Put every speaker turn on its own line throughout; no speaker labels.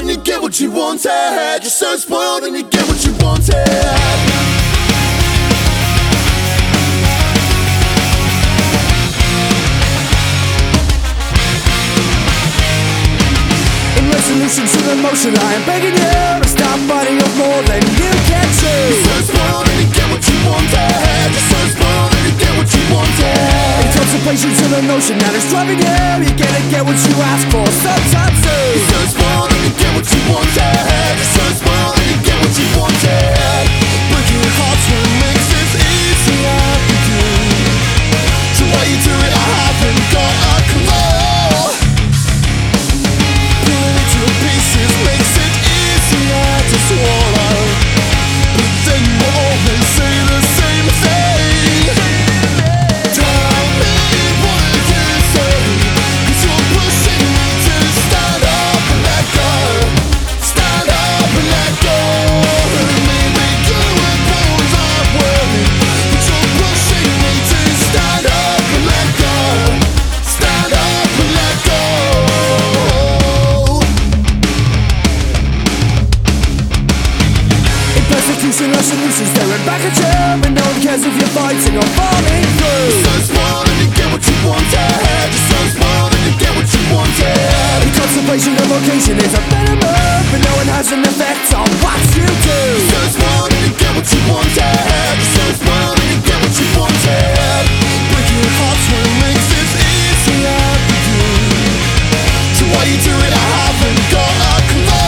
and you get what you wanted. You're so spoiled and you get what you wanted. Resolution to the motion, I am begging you to stop fighting up more than you can chew. You're so spoiled and you get what you wanted. You're so spoiled and you get what you wanted. Intoxication to the notion that it's driving you. You're gonna get what you ask for sometimes too. You're so spoiled and you get what you wanted. You're so spoiled and you get what you wanted. Breaking hearts when it makes it easier for you. So why you do it, I haven't got a clue. Pieces makes it easier to swallow, but then you always say the same thing. Tell me what you say, 'cause you're pushing me to stand up and let go. Stand up and let go. Maybe you were born that way, but you're pushing me to stand up and let go. Stand up and let go. Persecution, resolution, staring back at you, but no one cares if you're fighting or falling through. You're so spoiled and you get what you wanted. You're so spoiled and you get what you wanted. In contemplation, the location is a better move, but no one has an effect on what you do. You're so spoiled and you get what you wanted. You're so spoiled and you get what you wanted. Breaking hearts when it makes it easier for you. So why you do it, I haven't got a clue.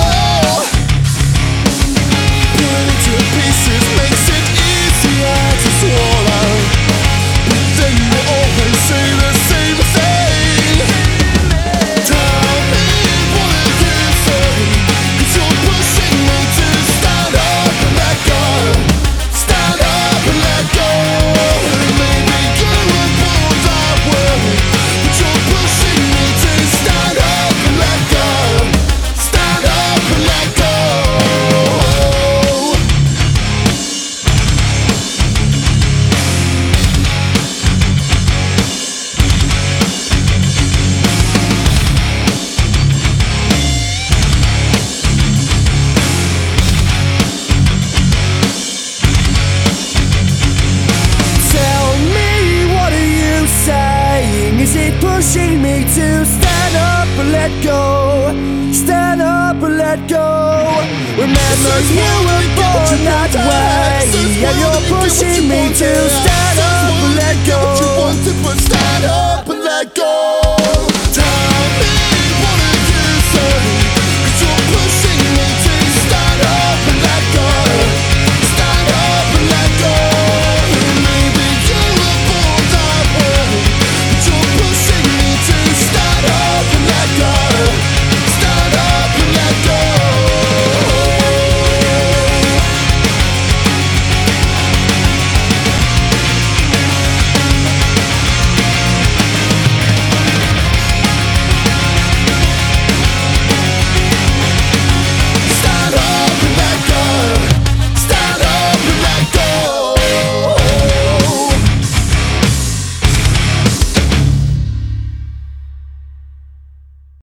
Pieces makes it easier to swallow, but then you always say the same thing. Tell me what you say, 'cause you're pushing me to stand up and let go. Stand up and let go. Maybe you were born that way, but you're pushing me to stand up and let go. Stand up and let go. Is it pushing me to stand up and let go? Stand up and let go. Remember you were born that way, and you're pushing me to stand up and let go.